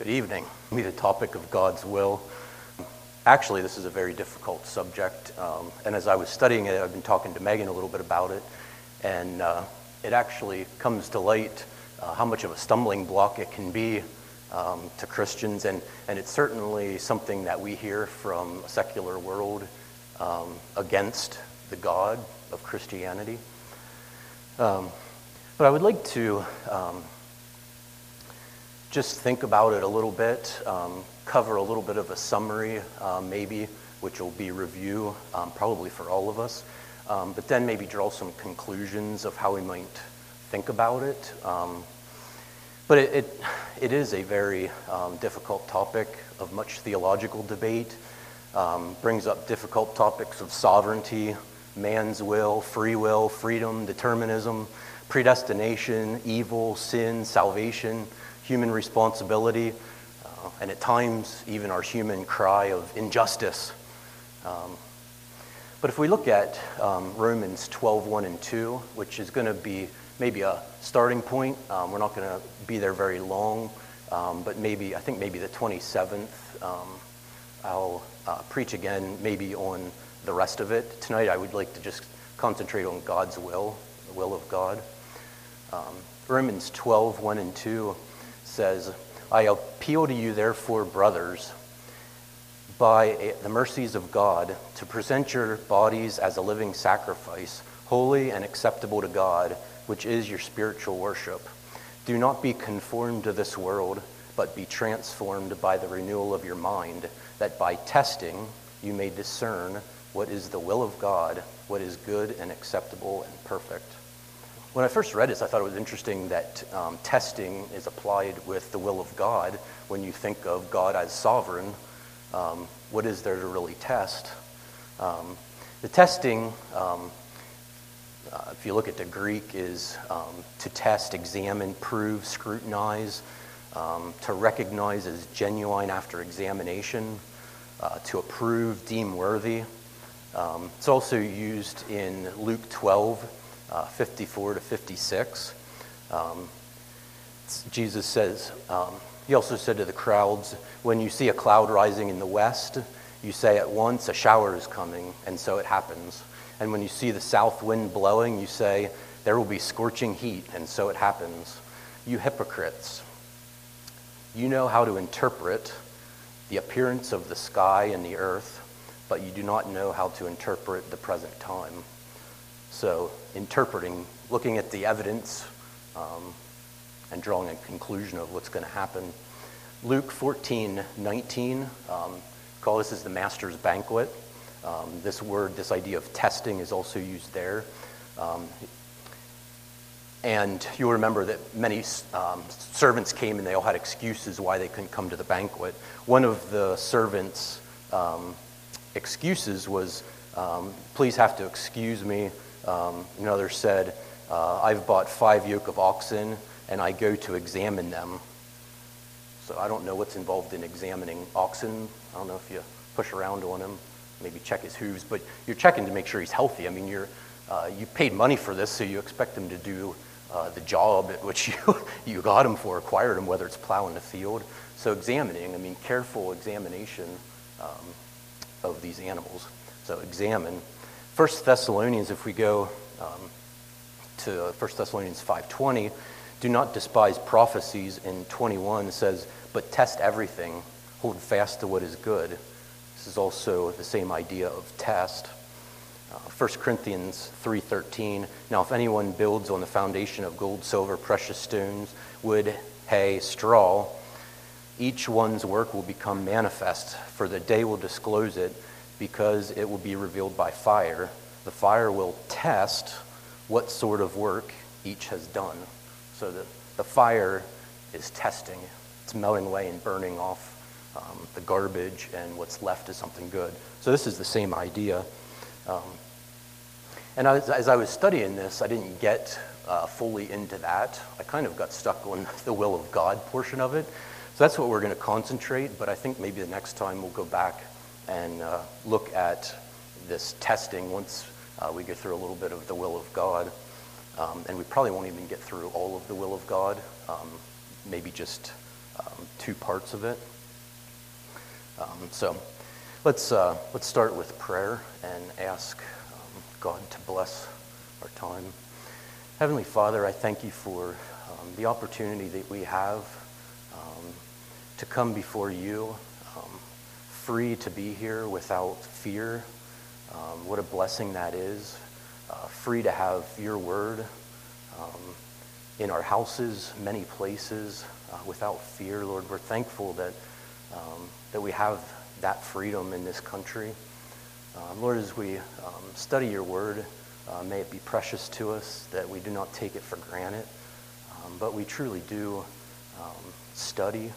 Good evening. The topic of God's will. Actually, this is a very difficult subject, and as I was studying it, I've been talking to Megan a little bit about it, and it actually comes to light how much of a stumbling block it can be to Christians, and it's certainly something that we hear from a secular world against the God of Christianity. But I would like to just think about it a little bit, cover a little bit of a summary, maybe, which will be review, probably for all of us, but then maybe draw some conclusions of how we might think about it. But it is a very difficult topic of much theological debate, brings up difficult topics of sovereignty, man's will, freedom, determinism, predestination, evil, sin, salvation, human responsibility, and at times even our human cry of injustice. But if we look at Romans 12:1 and 2, which is going to be maybe a starting point, we're not going to be there very long, but I think maybe the 27th, I'll preach again maybe on the rest of it. Tonight I would like to just concentrate on God's will, the will of God. Romans 12:1 and 2 says, I appeal to you, therefore, brothers, by the mercies of God, to present your bodies as a living sacrifice, holy and acceptable to God, which is your spiritual worship. Do not be conformed to this world, but be transformed by the renewal of your mind, that by testing you may discern what is the will of God, what is good and acceptable and perfect. When I first read this, I thought it was interesting that testing is applied with the will of God. When you think of God as sovereign, what is there to really test? The testing, if you look at the Greek, is to test, examine, prove, scrutinize, to recognize as genuine after examination, to approve, deem worthy. It's also used in Luke 12, 54 to 56. Jesus says, he also said to the crowds, when you see a cloud rising in the west, you say at once, a shower is coming, and so it happens. And when you see the south wind blowing, you say, there will be scorching heat, and so it happens. You hypocrites, you know how to interpret the appearance of the sky and the earth, but you do not know how to interpret the present time. So interpreting, looking at the evidence, and drawing a conclusion of what's going to happen. Luke 14:19, call this as the Master's Banquet. This word, this idea of testing is also used there. And you'll remember that many servants came and they all had excuses why they couldn't come to the banquet. One of the servants' excuses was, please have to excuse me. Another said, I've bought 5 yoke of oxen and I go to examine them. So I don't know what's involved in examining oxen. I don't know if you push around on him, maybe check his hooves, but you're checking to make sure he's healthy. I mean, you paid money for this, so you expect him to do the job at which you got him for, acquired him, whether it's plowing the field. So examining, I mean, careful examination of these animals. So examine. 1 Thessalonians, if we go to 1 Thessalonians 5:20, do not despise prophecies. In 21 says, but test everything, hold fast to what is good. This is also the same idea of test. 1 Corinthians 3:13, now if anyone builds on the foundation of gold, silver, precious stones, wood, hay, straw, each one's work will become manifest, for the day will disclose it, because it will be revealed by fire. The fire will test what sort of work each has done. So the fire is testing. It's melting away and burning off the garbage, and what's left is something good. So this is the same idea. And as I was studying this, I didn't get fully into that. I kind of got stuck on the will of God portion of it. So that's what we're going to concentrate, but I think maybe the next time we'll go back and look at this testing once we get through a little bit of the will of God. And we probably won't even get through all of the will of God, maybe just two parts of it. So let's start with prayer and ask God to bless our time. Heavenly Father, I thank you for the opportunity that we have to come before you, free to be here without fear. What a blessing that is. Free to have your word in our houses, many places, without fear. Lord, we're thankful that we have that freedom in this country. Lord, as we study your word, may it be precious to us, that we do not take it for granted, but we truly do study,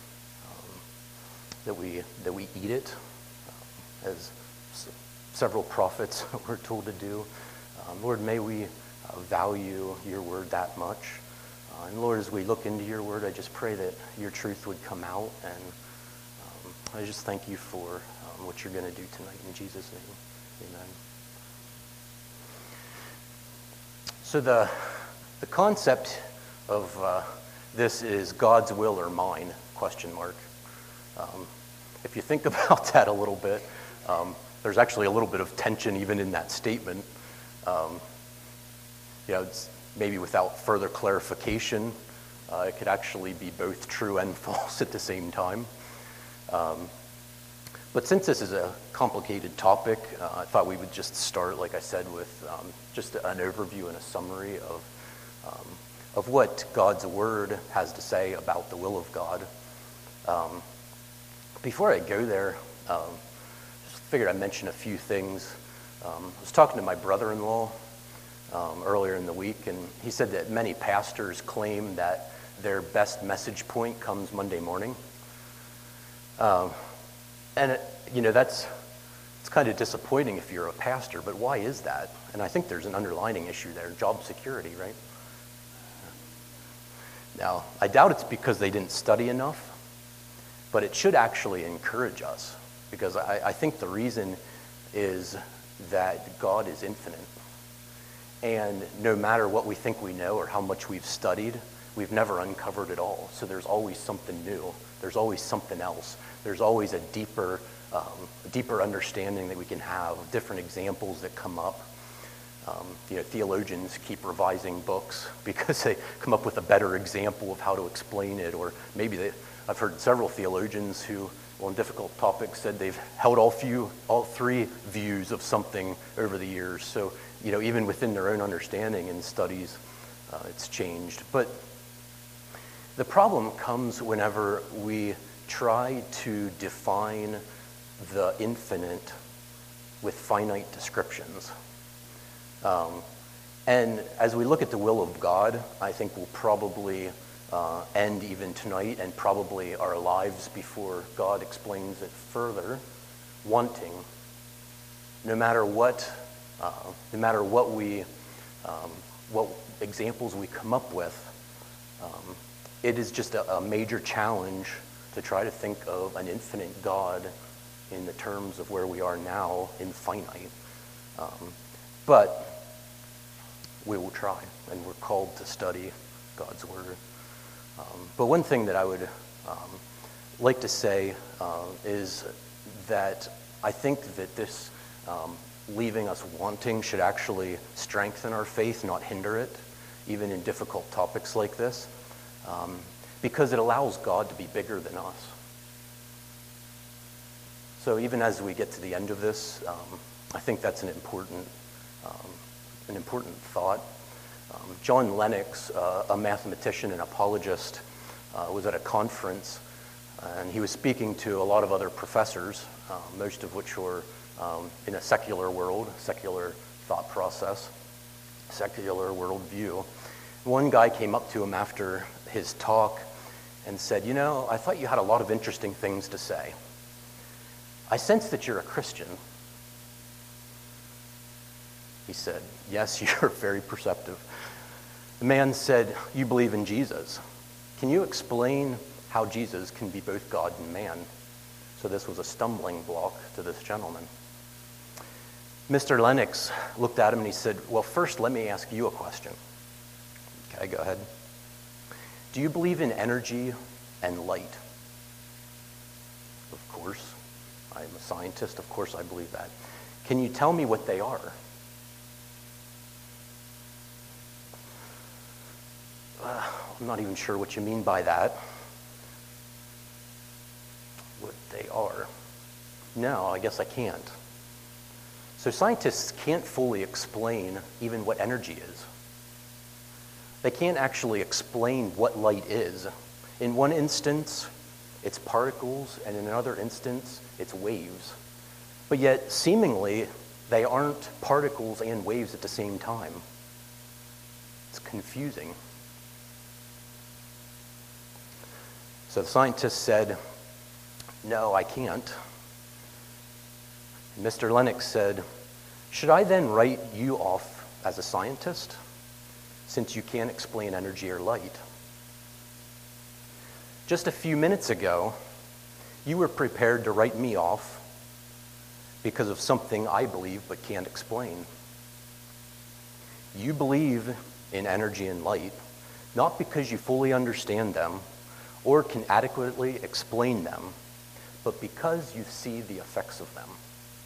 that we eat it, as several prophets were told to do. Lord, may we value your word that much. And Lord, as we look into your word, I just pray that your truth would come out, and I just thank you for what you're going to do tonight. In Jesus' name, amen. So the concept of this is God's will or mine, ? If you think about that a little bit, there's actually a little bit of tension even in that statement. It's maybe without further clarification, it could actually be both true and false at the same time. But since this is a complicated topic, I thought we would just start, like I said, with just an overview and a summary of what God's word has to say about the will of God. Before I go there, just figured I'd mention a few things. I was talking to my brother-in-law earlier in the week, and he said that many pastors claim that their best message point comes Monday morning. And it's kind of disappointing if you're a pastor, but why is that? And I think there's an underlying issue there, job security, right? Now, I doubt it's because they didn't study enough, but it should actually encourage us, because I think the reason is that God is infinite. And no matter what we think we know or how much we've studied, we've never uncovered it all. So there's always something new. There's always something else. There's always a deeper understanding that we can have, different examples that come up. Theologians keep revising books because they come up with a better example of how to explain it, or maybe I've heard several theologians who, on difficult topics, said they've held all three views of something over the years. So, even within their own understanding and studies, it's changed. But the problem comes whenever we try to define the infinite with finite descriptions. And as we look at the will of God, I think we'll probably end even tonight, and probably our lives before God explains it further, wanting, no matter what examples we come up with, it is just a major challenge to try to think of an infinite God in the terms of where we are now in finite. But we will try, and we're called to study God's word. But one thing that I would like to say is that I think that this leaving us wanting should actually strengthen our faith, not hinder it, even in difficult topics like this, because it allows God to be bigger than us. So even as we get to the end of this, I think that's an important thought. John Lennox, a mathematician and apologist, was at a conference, and he was speaking to a lot of other professors, most of which were in a secular world, secular thought process, secular worldview. One guy came up to him after his talk and said, I thought you had a lot of interesting things to say. I sense that you're a Christian. He said, yes, you're very perceptive. The man said, you believe in Jesus. Can you explain how Jesus can be both God and man? So this was a stumbling block to this gentleman. Mr. Lennox looked at him and he said, well, first let me ask you a question. Okay, go ahead. Do you believe in energy and light. Of course, I'm a scientist. Of course I believe that. Can you tell me what they are? I'm not even sure what you mean by that. What they are. No, I guess I can't. So scientists can't fully explain even what energy is. They can't actually explain what light is. In one instance, it's particles, and in another instance, it's waves. But yet, seemingly, they aren't particles and waves at the same time. It's confusing. So the scientist said, "No, I can't." And Mr. Lennox said, "Should I then write you off as a scientist, since you can't explain energy or light? Just a few minutes ago, you were prepared to write me off because of something I believe but can't explain. You believe in energy and light, not because you fully understand them or can adequately explain them, but because you see the effects of them."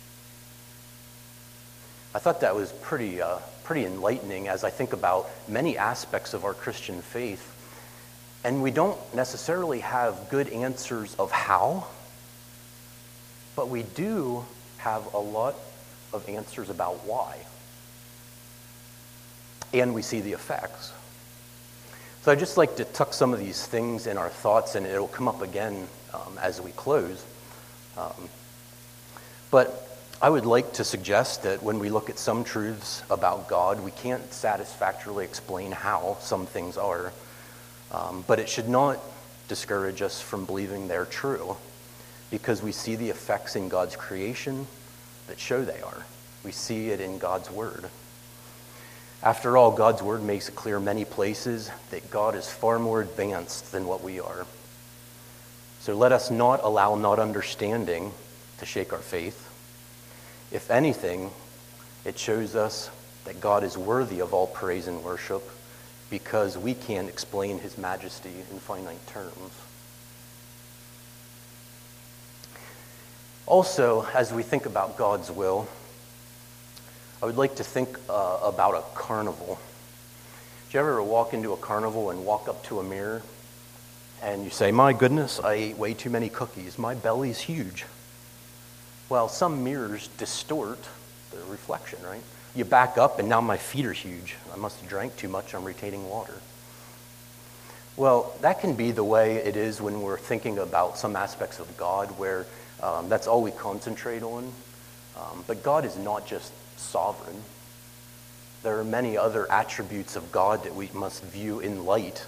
I thought that was pretty enlightening as I think about many aspects of our Christian faith. And we don't necessarily have good answers of how, but we do have a lot of answers about why. And we see the effects. So I'd just like to tuck some of these things in our thoughts, and it'll come up again as we close. But I would like to suggest that when we look at some truths about God, we can't satisfactorily explain how some things are, but it should not discourage us from believing they're true, because we see the effects in God's creation that show they are. We see it in God's Word. After all, God's Word makes it clear in many places that God is far more advanced than what we are. So let us not allow not understanding to shake our faith. If anything, it shows us that God is worthy of all praise and worship because we can't explain his majesty in finite terms. Also, as we think about God's will, I would like to think about a carnival. Did you ever walk into a carnival and walk up to a mirror and you say, "My goodness, I ate way too many cookies. My belly's huge." Well, some mirrors distort the reflection, right? You back up and now my feet are huge. I must have drank too much. I'm retaining water. Well, that can be the way it is when we're thinking about some aspects of God where that's all we concentrate on. But God is not just sovereign. There are many other attributes of God that we must view in light.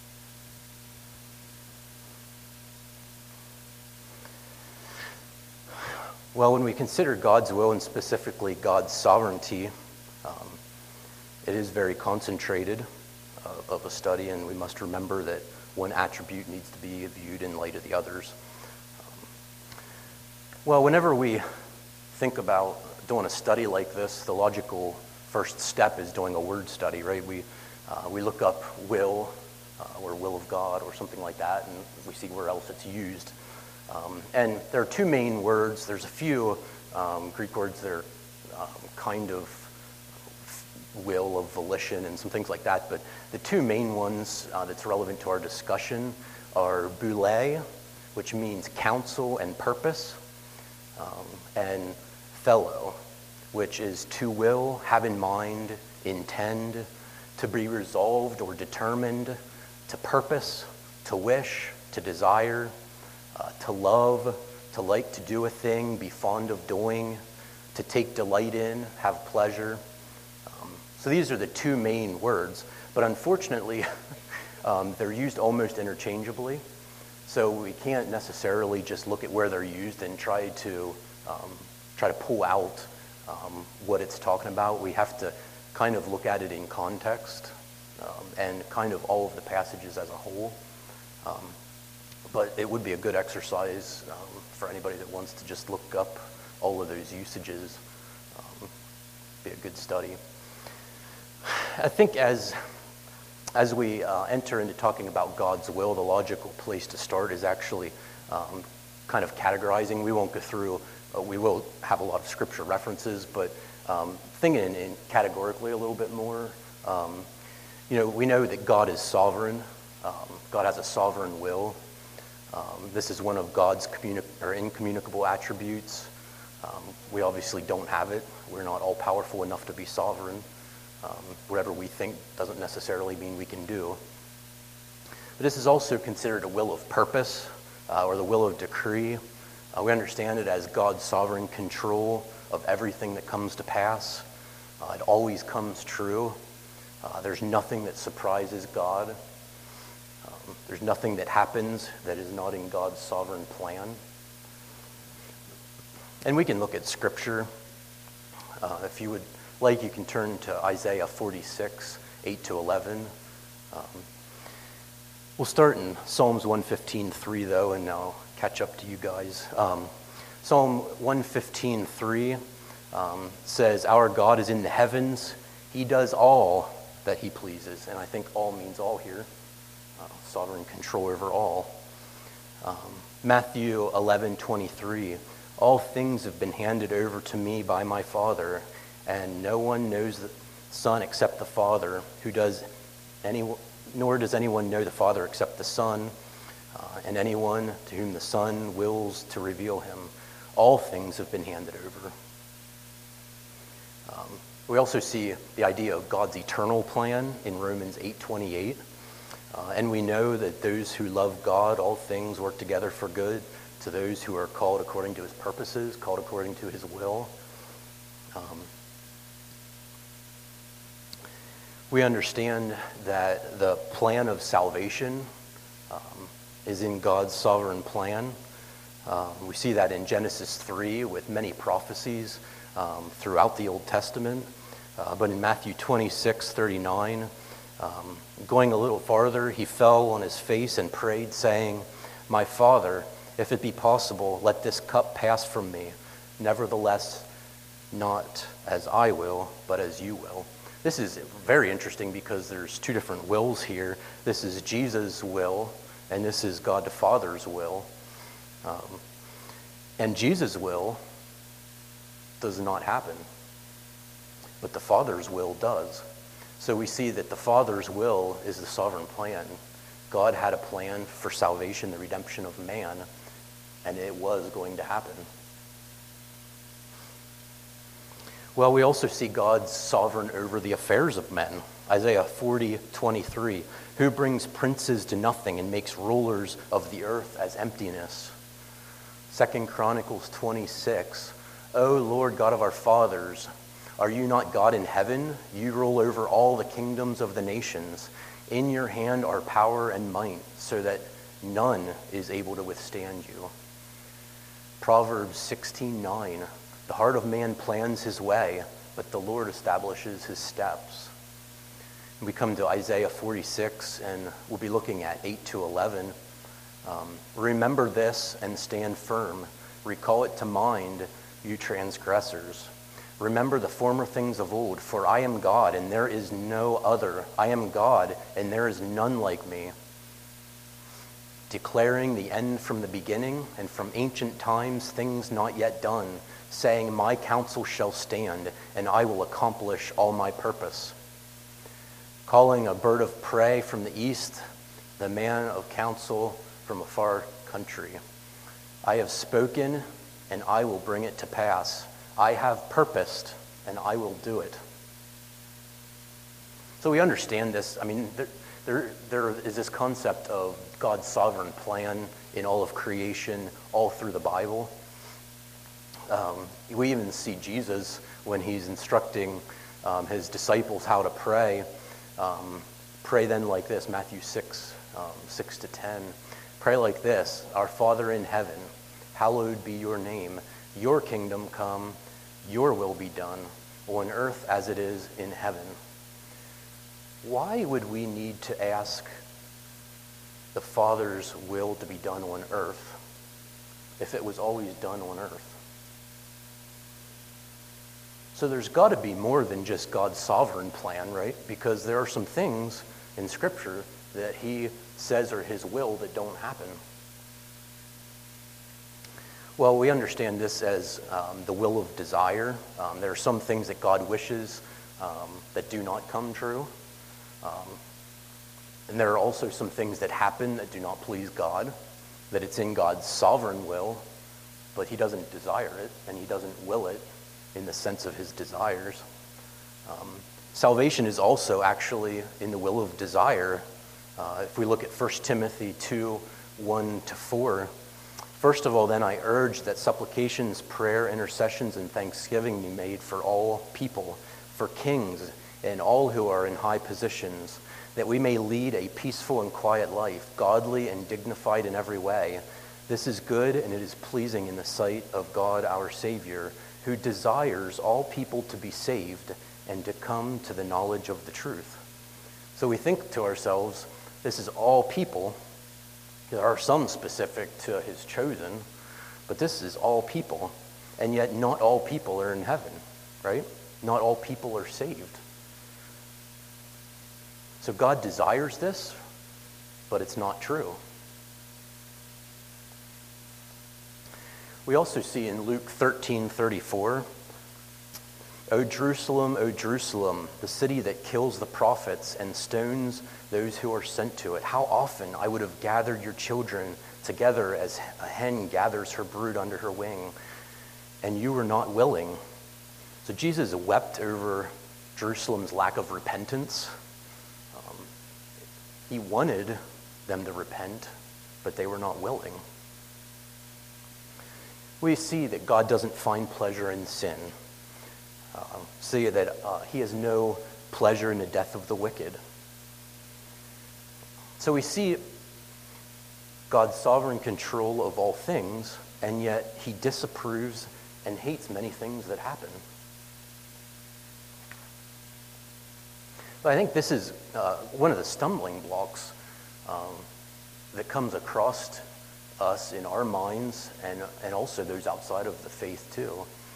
Well, when we consider God's will and specifically God's sovereignty, it is very concentrated of a study, and we must remember that one attribute needs to be viewed in light of the others. Well, whenever we think about doing a study like this, the logical first step is doing a word study, right? We look up will or will of God or something like that, and we see where else it's used. And there are two main words. There's a few Greek words that are kind of will, of volition, and some things like that. But the two main ones that's relevant to our discussion are boule, which means counsel and purpose, and thelo, which is to will, have in mind, intend, to be resolved or determined, to purpose, to wish, to desire, to love, to like to do a thing, be fond of doing, to take delight in, have pleasure. So these are the two main words, but unfortunately, they're used almost interchangeably. So we can't necessarily just look at where they're used and try to pull out what it's talking about. We have to kind of look at it in context and kind of all of the passages as a whole. But it would be a good exercise for anybody that wants to just look up all of those usages. Be a good study. I think as As we enter into talking about God's will, the logical place to start is actually kind of categorizing. We won't go through, we will have a lot of scripture references, but thinking in categorically a little bit more. We know that God is sovereign. God has a sovereign will. This is one of God's incommunicable attributes. We obviously don't have it. We're not all powerful enough to be sovereign. Whatever we think doesn't necessarily mean we can do. But this is also considered a will of purpose, or the will of decree. We understand it as God's sovereign control of everything that comes to pass. It always comes true. There's nothing that surprises God. There's nothing that happens that is not in God's sovereign plan. And we can look at Scripture. If you would like, you can turn to Isaiah 46, 8 to 11. We'll start in Psalms 115:3, though, and I'll catch up to you guys. Psalm 115:3 says, "Our God is in the heavens. He does all that he pleases." And I think all means all here. Sovereign control over all. Matthew 11:23, "All things have been handed over to me by my Father, and no one knows the Son except the Father, nor does anyone know the Father except the Son, and anyone to whom the Son wills to reveal him. All things have been handed over." We also see the idea of God's eternal plan in Romans 8:28. And we know that those who love God, all things work together for good to those who are called according to his purposes, called according to his will. We understand that the plan of salvation is in God's sovereign plan. We see that in Genesis 3 with many prophecies throughout the Old Testament. But in Matthew 26:39, going a little farther, he fell on his face and prayed, saying, "My Father, if it be possible, let this cup pass from me. Nevertheless, not as I will, but as you will." This is very interesting because there's two different wills here. This is Jesus' will, and this is God the Father's will. And Jesus' will does not happen, but the Father's will does. So we see that the Father's will is the sovereign plan. God had a plan for salvation, the redemption of man, and it was going to happen. Well, we also see God's sovereign over the affairs of men. Isaiah 40:23, "Who brings princes to nothing and makes rulers of the earth as emptiness." 2 Chronicles 26, "O Lord God of our fathers, are you not God in heaven? You rule over all the kingdoms of the nations. In your hand are power and might, so that none is able to withstand you." Proverbs 16:9, "The heart of man plans his way, but the Lord establishes his steps." We come to Isaiah 46, and we'll be looking at 8 to 11. "Remember this and stand firm. Recall it to mind, you transgressors. Remember the former things of old, for I am God, and there is no other. I am God, and there is none like me. Declaring the end from the beginning, and from ancient times things not yet done, saying, my counsel shall stand, and I will accomplish all my purpose. Calling a bird of prey from the east, the man of counsel from a far country. I have spoken, and I will bring it to pass. I have purposed, and I will do it." So we understand this. I mean, there is this concept of God's sovereign plan in all of creation, all through the Bible. We even see Jesus, when he's instructing his disciples how to pray, pray then like this, Matthew 6, 6 to 10. Pray like this, "Our Father in heaven, hallowed be your name. Your kingdom come, your will be done, on earth as it is in heaven." Why would we need to ask the Father's will to be done on earth if it was always done on earth? So there's got to be more than just God's sovereign plan, right? Because there are some things in Scripture that he says are his will that don't happen? Well, we understand this as the will of desire. There are some things that God wishes that do not come true. And there are also some things that happen that do not please God, that it's in God's sovereign will, but he doesn't desire it, and he doesn't will it in the sense of his desires. Salvation is also actually in the will of desire. If we look at 1 Timothy 2, 1-4, first of all, then I urge that supplications, prayer, intercessions, and thanksgiving be made for all people, for kings, and all who are in high positions, that we may lead a peaceful and quiet life, godly and dignified in every way. This is good and it is pleasing in the sight of God our Savior, who desires all people to be saved and to come to the knowledge of the truth. So we think to ourselves, this is all people. There are some specific to his chosen, but this is all people. And yet not all people are in heaven, right? Not all people are saved. So God desires this, but it's not true. We also see in Luke 13:34, O Jerusalem, the city that kills the prophets and stones those who are sent to it. How often I would have gathered your children together as a hen gathers her brood under her wing, and you were not willing. So Jesus wept over Jerusalem's lack of repentance. He wanted them to repent, but they were not willing. We see that God doesn't find pleasure in sin. See that he has no pleasure in the death of the wicked. So we see God's sovereign control of all things, and yet he disapproves and hates many things that happen. But I think this is one of the stumbling blocks that comes across us in our minds and also those outside of the faith too.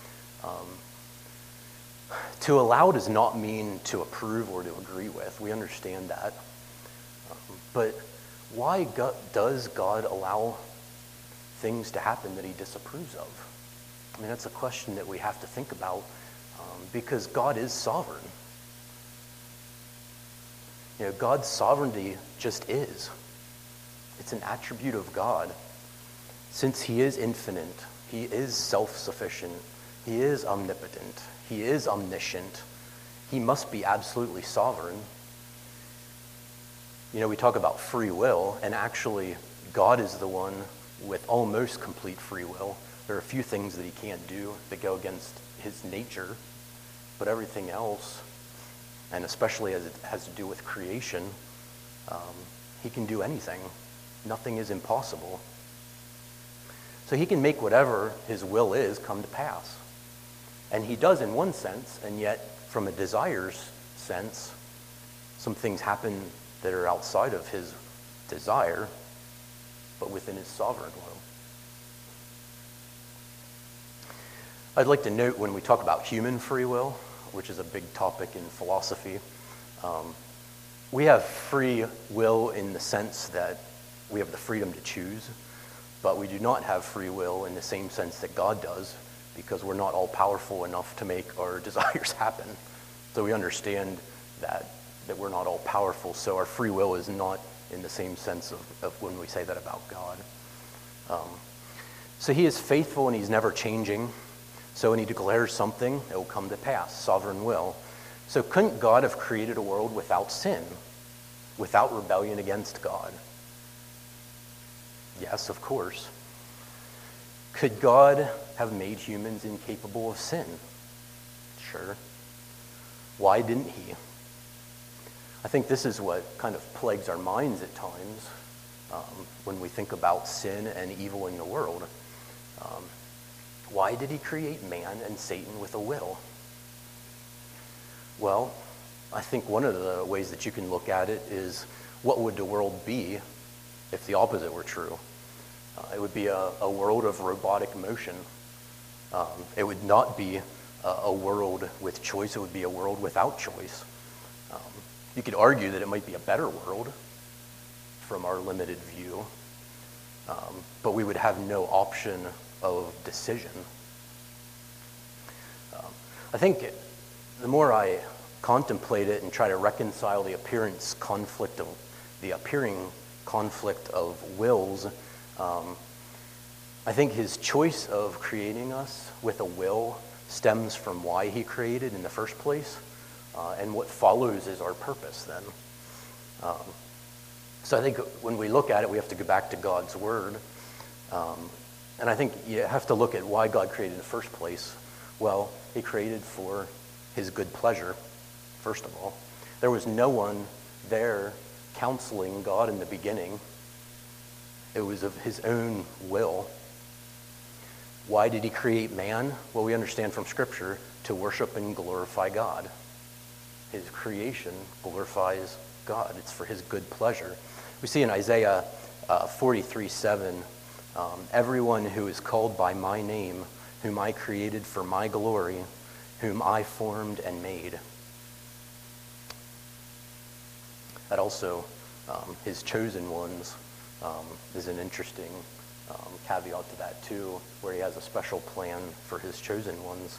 To allow does not mean to approve or to agree with. We understand that. But why does God allow things to happen that he disapproves of? I mean, that's a question that we have to think about because God is sovereign. You know, God's sovereignty just is. It's an attribute of God. Since he is infinite, he is self-sufficient, he is omnipotent, he is omniscient, he must be absolutely sovereign. You know, we talk about free will, and actually God is the one with almost complete free will. There are a few things that he can't do that go against his nature, but everything else, and especially as it has to do with creation, he can do anything. Nothing is impossible. So he can make whatever his will is come to pass. And he does in one sense, and yet from a desires sense, some things happen that are outside of his desire, but within his sovereign will. I'd like to note when we talk about human free will, which is a big topic in philosophy, we have free will in the sense that we have the freedom to choose, but we do not have free will in the same sense that God does, because we're not all powerful enough to make our desires happen. So we understand that we're not all powerful, so our free will is not in the same sense of when we say that about God. So he is faithful and he's never changing. So when he declares something, it will come to pass, sovereign will. So couldn't God have created a world without sin, without rebellion against God? Yes, of course. Could God have made humans incapable of sin? Sure. Why didn't he? I think this is what kind of plagues our minds at times when we think about sin and evil in the world. Why did he create man and Satan with a will? Well, I think one of the ways that you can look at it is, what would the world be if the opposite were true? It would be a world of robotic motion. It would not be a world with choice. It would be a world without choice. You could argue that it might be a better world from our limited view, but we would have no option of decision. I think the more I contemplate it and try to reconcile the appearing conflict of wills, I think his choice of creating us with a will stems from why he created in the first place, and what follows is our purpose then. So I think when we look at it, we have to go back to God's word. And I think you have to look at why God created in the first place. Well, he created for his good pleasure, first of all. There was no one there counseling God in the beginning. It was of his own will. Why did he create man? Well, we understand from Scripture to worship and glorify God. His creation glorifies God. It's for his good pleasure. We see in Isaiah 43:7, everyone who is called by my name, whom I created for my glory, whom I formed and made. That also, his chosen ones, is an interesting caveat to that too, where he has a special plan for his chosen ones.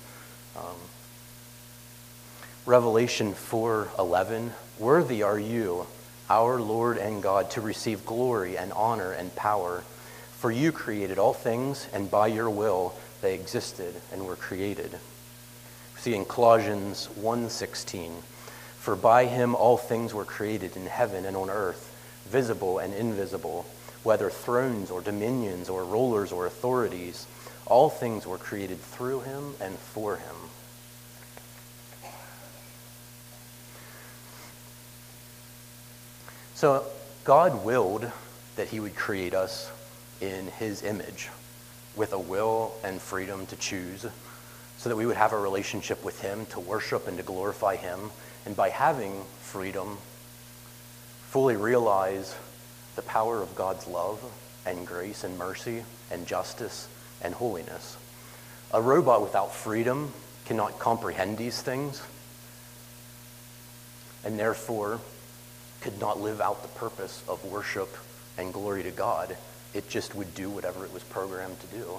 Revelation 4:11, worthy are you, our Lord and God, to receive glory and honor and power. For you created all things, and by your will they existed and were created. We see in Colossians 1:16, for by him all things were created in heaven and on earth, visible and invisible, whether thrones or dominions or rulers or authorities, all things were created through him and for him. So God willed that he would create us in his image with a will and freedom to choose so that we would have a relationship with him, to worship and to glorify him, and by having freedom, fully realize the power of God's love and grace and mercy and justice and holiness. A robot without freedom cannot comprehend these things and therefore could not live out the purpose of worship and glory to God. It just would do whatever it was programmed to do.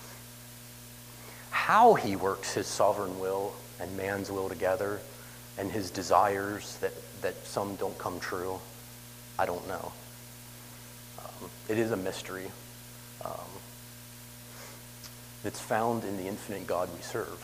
How he works his sovereign will and man's will together and his desires that some don't come true, I don't know. It is a mystery. It's found in the infinite God we serve.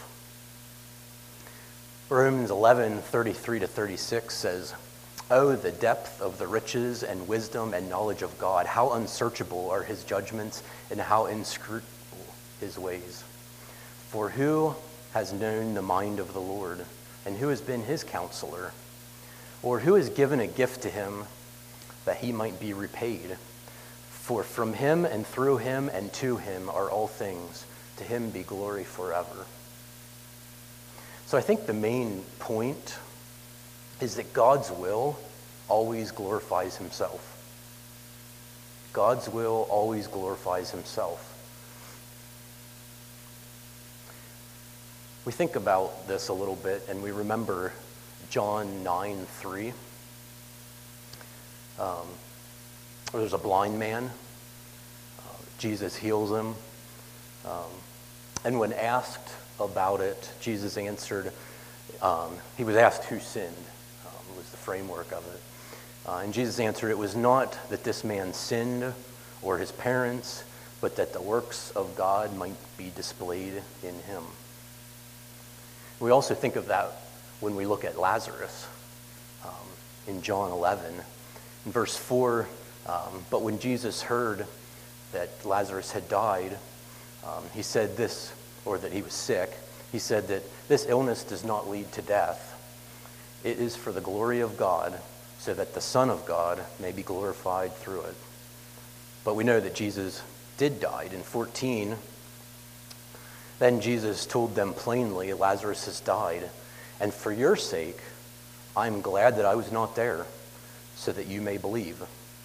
Romans 11:33-36 says, oh, the depth of the riches and wisdom and knowledge of God. How unsearchable are his judgments and how inscrutable his ways. For who has known the mind of the Lord, and who has been his counselor? Or who has given a gift to him that he might be repaid? For from him and through him and to him are all things. To him be glory forever. So I think the main point is that God's will always glorifies himself. God's will always glorifies himself. We think about this a little bit and we remember John 9:3. There's a blind man. Jesus heals him. And when asked about it, Jesus answered, he was asked who sinned. Was the framework of it. And Jesus answered, it was not that this man sinned or his parents, but that the works of God might be displayed in him. We also think of that when we look at Lazarus in John 11. In verse 4, but when Jesus heard that Lazarus had died, he said this, or that he was sick, he said that this illness does not lead to death. It is for the glory of God, so that the Son of God may be glorified through it. But we know that Jesus did die. In 14, then Jesus told them plainly, Lazarus has died, and for your sake, I'm glad that I was not there, so that you may believe.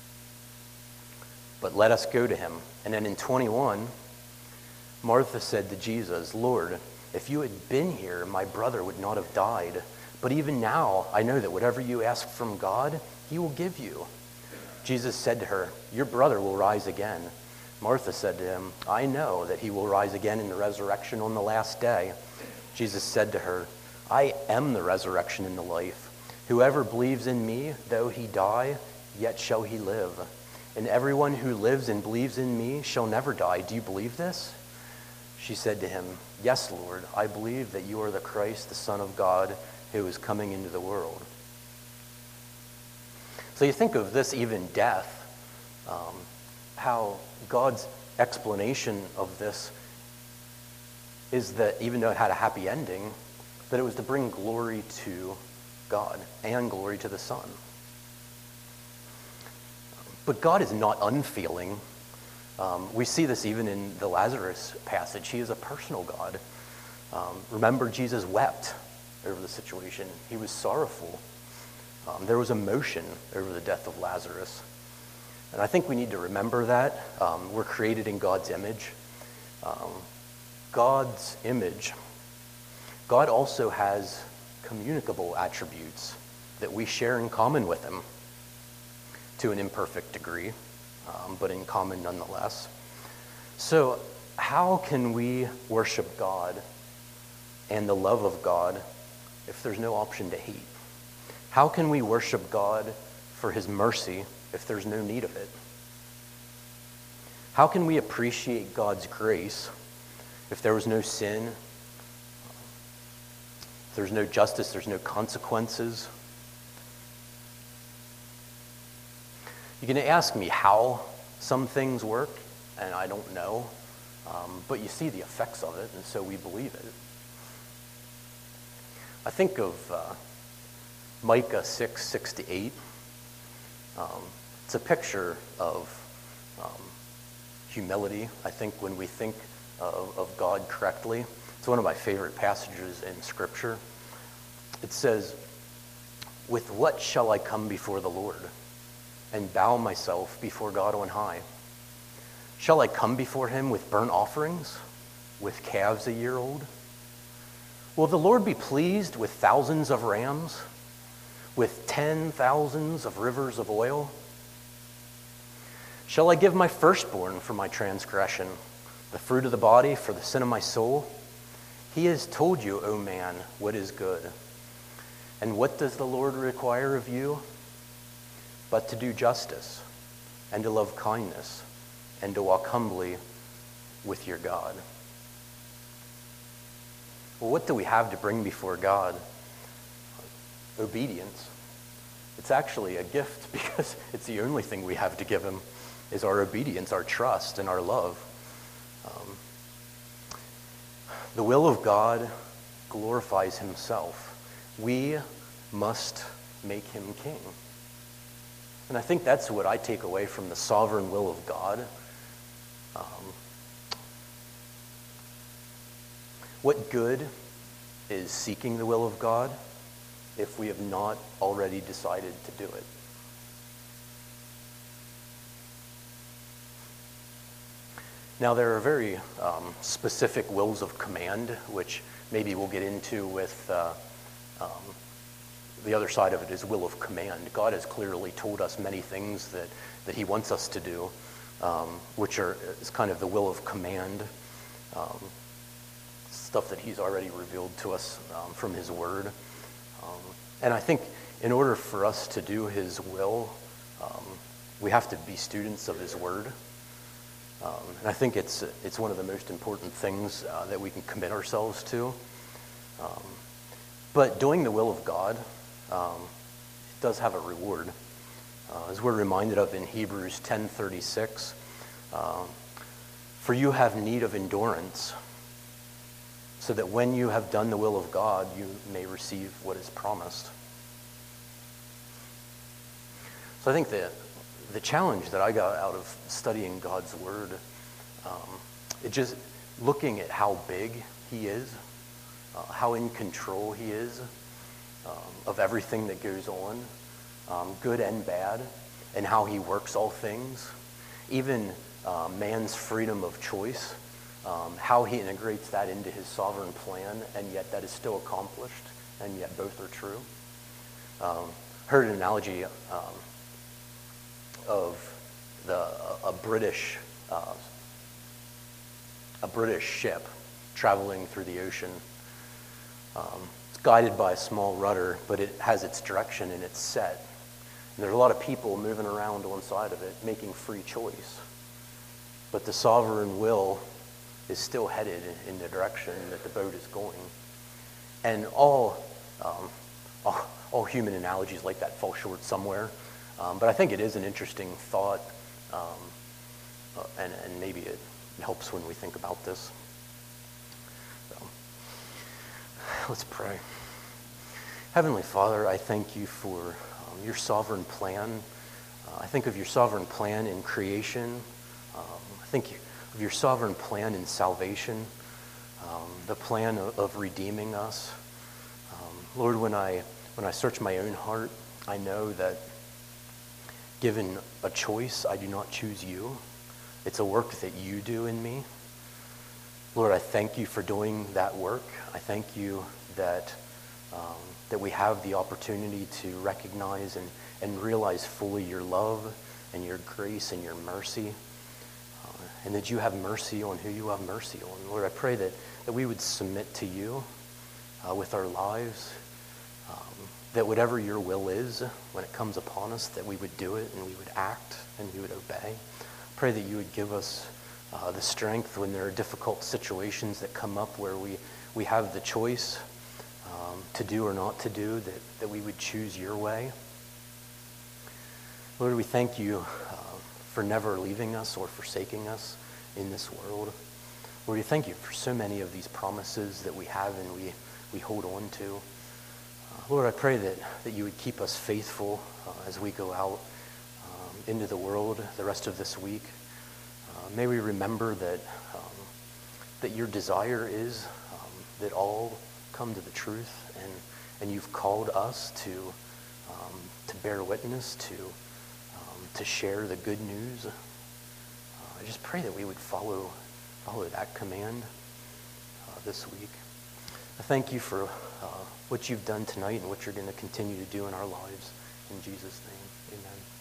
But let us go to him. And then in 21, Martha said to Jesus, Lord, if you had been here, my brother would not have died. But even now, I know that whatever you ask from God, he will give you." Jesus said to her, "Your brother will rise again." Martha said to him, "I know that he will rise again in the resurrection on the last day." Jesus said to her, "I am the resurrection and the life. Whoever believes in me, though he die, yet shall he live. And everyone who lives and believes in me shall never die. Do you believe this?" She said to him, "Yes, Lord, I believe that you are the Christ, the Son of God, who is coming into the world." So you think of this, even death, how God's explanation of this is that even though it had a happy ending, that it was to bring glory to God and glory to the Son. But God is not unfeeling. We see this even in the Lazarus passage. He is a personal God. Remember, Jesus wept over the situation. He was sorrowful. There was emotion over the death of Lazarus. And I think we need to remember that. We're created in God's image. God's image. God also has communicable attributes that we share in common with him to an imperfect degree, but in common nonetheless. So how can we worship God and the love of God if there's no option to hate? How can we worship God for his mercy if there's no need of it? How can we appreciate God's grace if there was no sin, if there's no justice, there's no consequences? You can ask me how some things work, and I don't know, but you see the effects of it, and so we believe it. I think of Micah 6:6-8. It's a picture of humility, I think, when we think of God correctly. It's one of my favorite passages in Scripture. It says, "With what shall I come before the Lord and bow myself before God on high? Shall I come before him with burnt offerings, with calves a year old? Will the Lord be pleased with thousands of rams, with 10,000s of rivers of oil? Shall I give my firstborn for my transgression, the fruit of the body for the sin of my soul? He has told you, O man, what is good. And what does the Lord require of you? But to do justice, and to love kindness, and to walk humbly with your God." Well, what do we have to bring before God? Obedience. It's actually a gift because it's the only thing we have to give him is our obedience, our trust, and our love. The will of God glorifies himself. We must make him king. And I think that's what I take away from the sovereign will of God. What good is seeking the will of God if we have not already decided to do it? Now, there are very specific wills of command, which maybe we'll get into with the other side of it is will of command. God has clearly told us many things that he wants us to do, which is kind of the will of command, stuff that he's already revealed to us from his word. And I think in order for us to do his will, we have to be students of his word. And I think it's one of the most important things that we can commit ourselves to. But doing the will of God, it does have a reward. As we're reminded of in Hebrews 10:36, "For you have need of endurance, so that when you have done the will of God, you may receive what is promised." So I think that the challenge that I got out of studying God's word, it just looking at how big he is, how in control he is of everything that goes on, good and bad, and how he works all things, even man's freedom of choice, how he integrates that into his sovereign plan, and yet that is still accomplished and yet both are true. Heard an analogy of a British ship traveling through the ocean. It's guided by a small rudder, but it has its direction and it's set. And there's a lot of people moving around on side of it, making free choice. But the sovereign will is still headed in the direction that the boat is going. And all human analogies like that fall short somewhere. But I think it is an interesting thought, and maybe it helps when we think about this. So, let's pray. Heavenly Father, I thank you for your sovereign plan. I think of your sovereign plan in creation. I think of your sovereign plan in salvation, the plan of redeeming us. Lord, when I search my own heart, I know that given a choice, I do not choose you. It's a work that you do in me. Lord, I thank you for doing that work. I thank you that we have the opportunity to recognize and realize fully your love and your grace and your mercy, and that you have mercy on who you have mercy on. Lord, I pray that we would submit to you with our lives, that whatever your will is, when it comes upon us, that we would do it and we would act and we would obey. Pray that you would give us the strength when there are difficult situations that come up where we have the choice to do or not to do, that we would choose your way. Lord, we thank you for never leaving us or forsaking us in this world. Lord, we thank you for so many of these promises that we have and we hold on to. Lord, I pray that you would keep us faithful as we go out into the world the rest of this week. May we remember that your desire is that all come to the truth, and you've called us to bear witness, to share the good news. I just pray that we would follow that command this week. I thank you for what you've done tonight and what you're going to continue to do in our lives. In Jesus' name, amen.